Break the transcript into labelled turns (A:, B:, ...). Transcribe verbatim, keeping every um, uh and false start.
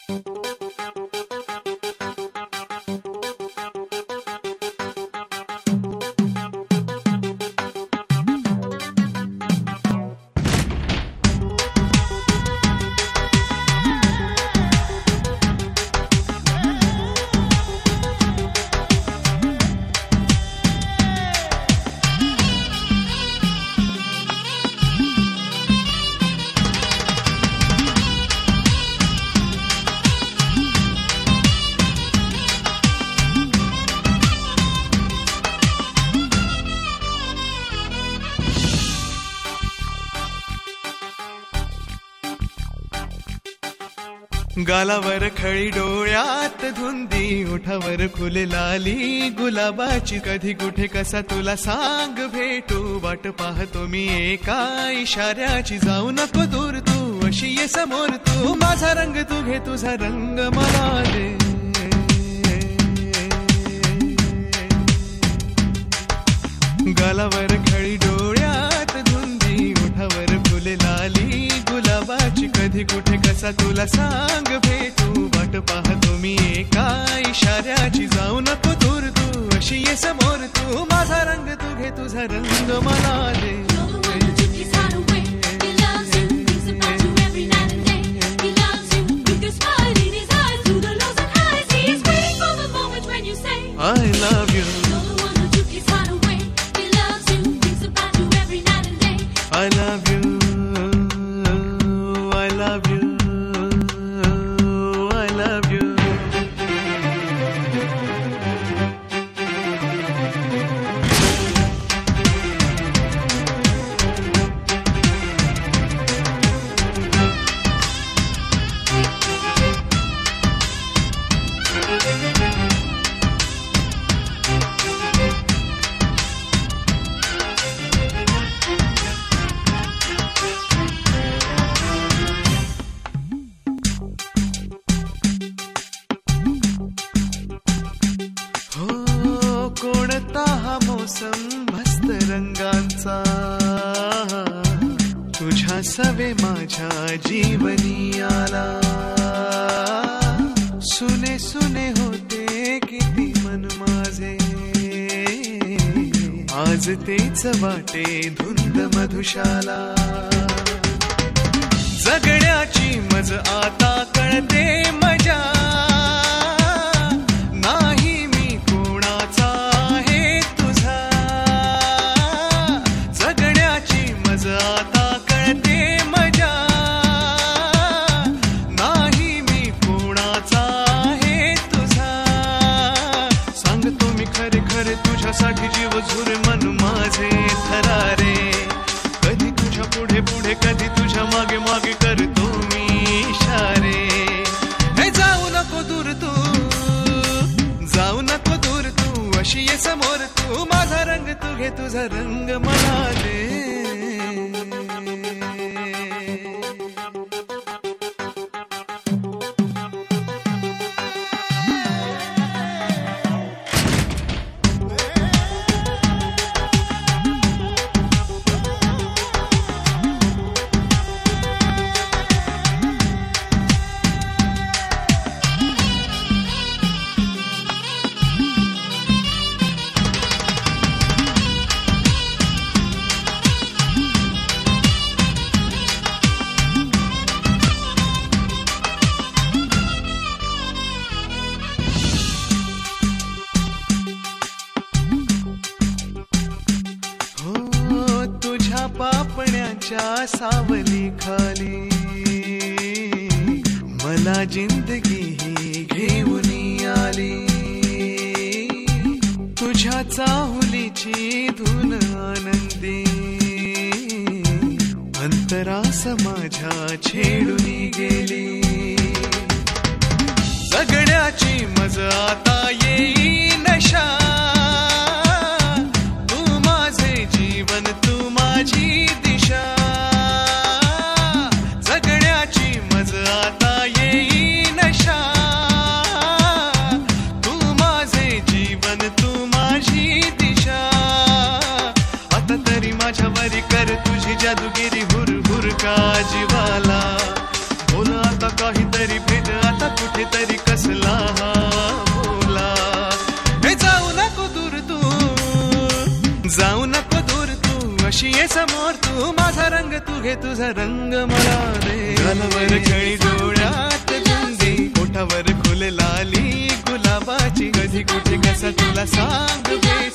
A: गालावर खळी डोळ्यात धुंदी, ओठावर खुले लाली गुलाबाची, कधी कुठे कसा तुला सांग भेटू, वाट पाहतो मी एका इशाऱ्याची, जाऊ नको दूर तू अशी ये समोर तू, माझा रंग तू घे तुझा रंग मला दे, गालावर खळी डोळ्यात धुंदी, ओठावर फुले लाली गुलाबाची, कधी कुठे कसा तुला सांग भेटू, वाट पाहतो मी एका इशाऱ्याची, जाऊ नको दूर तू अशी ये समोर तू, माझा रंग तू घे तुझा रंग मला दे, I love you, I love you, I love you, I love you. कोणता हा मोसम मस्त रंगांचा, तुझ्या सवे माझ्या जीवनी आला, सुने सुने होते किती मन माझे, आज तेच वाटे धुंद मधुशाला, जगण्याची मज आता कळते मजा, आता कळते मजा, नाही मी कोणाचा आहे तुझा, सांगतो मी खरे खरे तुझ्यासाठी जीव झुरे मन माझे थरारे, कधी तुझ्या पुढे पुढे कधी तुझ्या मागे मागे करतो मी इशारे, हे जाऊ नको दूर तू, जाऊ नको दूर तू अशी ये समोर तू, माझा रंग तू घे तुझा रंग मला दे, पापण्याच्या सावली खाली, मला जिंदगी ही घेऊन आली, तुझ्या चाहुलीची धून आनंदी, अंतरास माझ्या छेडून गेली, जगण्याची मज आता येई नशा, तू माझे जीवन तू माझी दिशा, जगण्याची मज आता येई नशा, तू माझे जीवन तू माझी दिशा, आता तरी माझ्यावरी कर तुझी जादूगिरी, हुर हुर का जीवाला, बोल आता काहीतरी भेद आता कुठेतरी कसला हा बोला. हे जाऊ नको दूर तू, जाऊ नको दूर तू, अशी ये समोर तू. माझा रंग तू घे तुझा रंग मला दे. गालावर खळी डोळ्यात बिंदी, ओठावर फुले लाली गुलाबाची. कधी कुठे कसा तुला सांग